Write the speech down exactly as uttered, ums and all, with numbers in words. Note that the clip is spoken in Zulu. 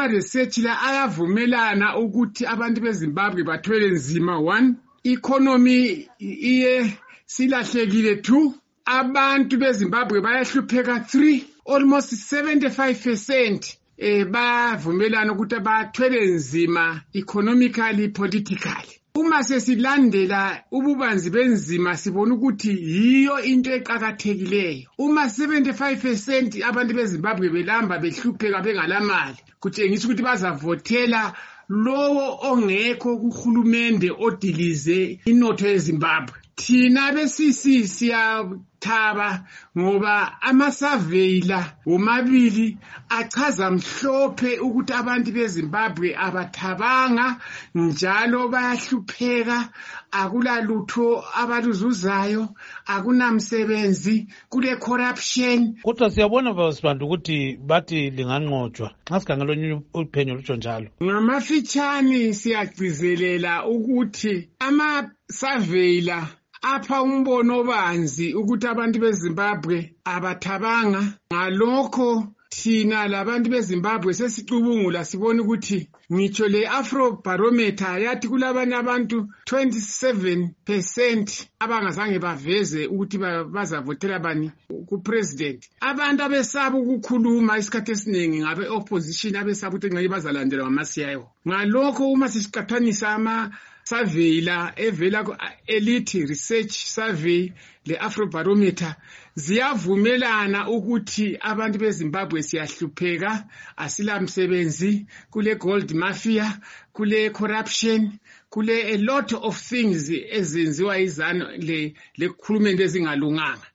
ama-research la ayavumelana ukuthi abantu beZimbabwe bathwele nzima. One, economy iye silahlekile. Two, abantu beZimbabwe bayahlupheka. Three, almost seventy-five percent eh bavumelana ukuthi bathwele nzima economically, politically. Uma sesilandela ububanzi benzima sibona ukuthi yiyo into eqhakathekileyo. Uma seventy-five percent abantu beZimbabwe belamba behlupheka bengalamali, kutshengisa ukuthi bazavotela lowo ongekho kuhulumende odilize inotho yeZimbabwe. Thina besisi siyathaba ngoba ama-survey la womabili achaza mhlophe ukuthi abantu beZimbabwe abathabanga njalo bayahlupheka, akulalutho abaluzuzayo, akunamsebenzi, kule corruption. Kodwa siyabona babantu ukuthi bathi linganqotshwa nxa sikhangela uphenyo lutsho njalo. Ngamafitshane siyagcizelela ukuthi ama-survey la apha umbono banzi ukuthi abantu beZimbabwe abathabanga. Ngalokho thina labantu beZimbabwe sesicubungula sibona ukuthi ngitsho le Afrobarometer yathi kulabanye abantu twenty-seven percent abangazange baveze ukuthi bazavotela bani ku president. Abantu abesaba ukukhuluma isikhathi esiningi ngabe opposition abesaba ukuthi ngeke bazalandela ngamasiyayo. Ngalokho uma sisiqathanisa ama survey la evela ku Elite Research Survey le Afrobarometer ziyavumelana ukuthi abantu beZimbabwe siyahlupheka, asilamsebenzi, kule gold mafia, kule corruption, kule a lot of things ezenziwa izano le le khulumende ezingalunganga.